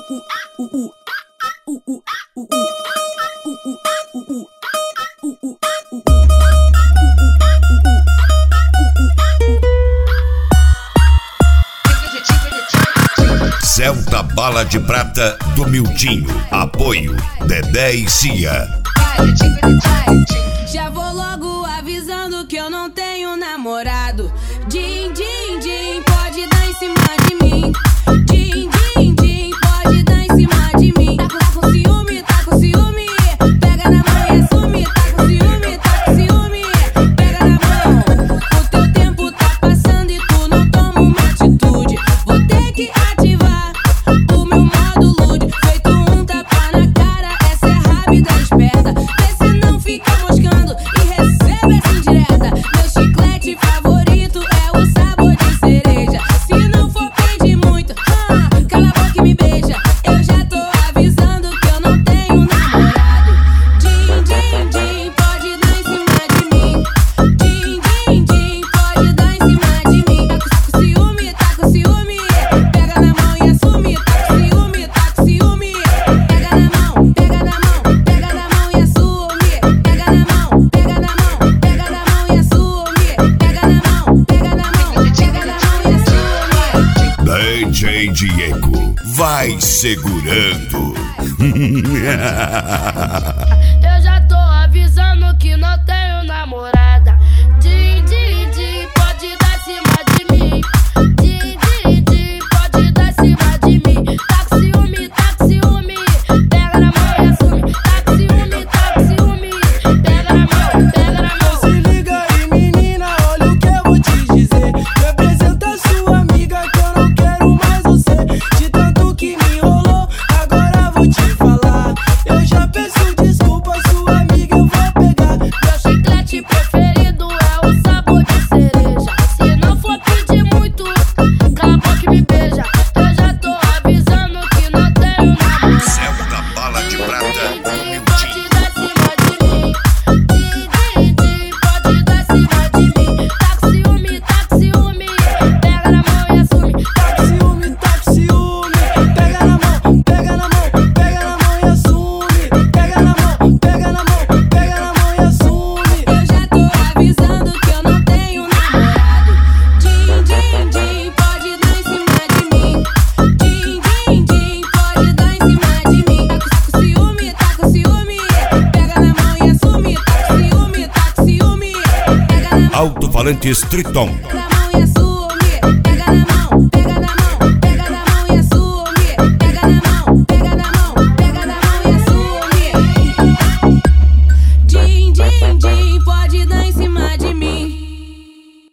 Celta Bala de Prata do Miltinho. Apoio Dedé e Cia. Já vou logo avisando que eu não tenho namorado. Din, din, din, pode dar em cima de mim. Din, din, din, pode dar em cima de mim. Tá com ciúme, tá com ciúme. Pega na mão e assume. Tá com ciúme, tá com ciúme. Pega na mão. O teu tempo tá passando e tu não toma uma atitude. Vou ter que ativar o meu modo lude. Feito um tapa na cara, essa é rápida e esperta. Vê se não fica moscando e recebe essa indireta. Meu chiclete favorito é o sabor de cereja. Se não for pedir muito, cala a boca e me beija. Eu já tô avisando que eu não tenho namorado. Din, din, din, pode dar em cima de mim. Din, din, din, pode dar em cima de mim. Tá com ciúme, tá com ciúme. Pega na mão e assume. Tá com ciúme, tá com ciúme. Pega na mão, pega na mão, pega na mão e assume. Pega na mão, pega na mão, pega na mão e assume. Pega na mão, pega na mão, pega na mão e assume. DJ Diego, vai segurando. Eu já tô avisando que não tenho namorada. Din, din, din, pode dar em cima de mim. Din, din, din, pode dar em cima de mim. Tá com ciúme, tá com ciúme. Pega na mão e assume. Tá com ciúme, tá com ciúme. Pega na mão, pega na mão. Se liga aí, menina, olha o que eu vou te dizer. Me apresenta sua amiga que eu não quero mais você. De tanto que me enrolou, agora vou te falar. Eu já peço desculpa, sua amiga eu vou pegar. Meu chiclete preferido é o sabor de cereja. Se não for pedir muito, cala a boca e me beija. Eu já tô avisando que não tenho namorado. Celta Bala de Prata do Pode Miltinho. dar em cima de mim. Din, din, din, pode dar em cima de mim. Tá com ciúme, tá com ciúme. Pega na mão e assume. Tá com ciúme, tá com ciúme. Pega na mão, pega na mão, pega na mão e assume. Pega na mão, pega na mão, pega na mão e assume. Eu já tô avisando que eu não tenho namorado. Din, din, din, pode dar em cima de mim. Din, din, din, pode dar em cima de mim. Tá com ciúme, tá com ciúme. Pega na mão e assume. Tá com ciúme, tá com ciúme. Pega na mão, Alto-falantes Triton. pega na mão e assume. Pega na mão,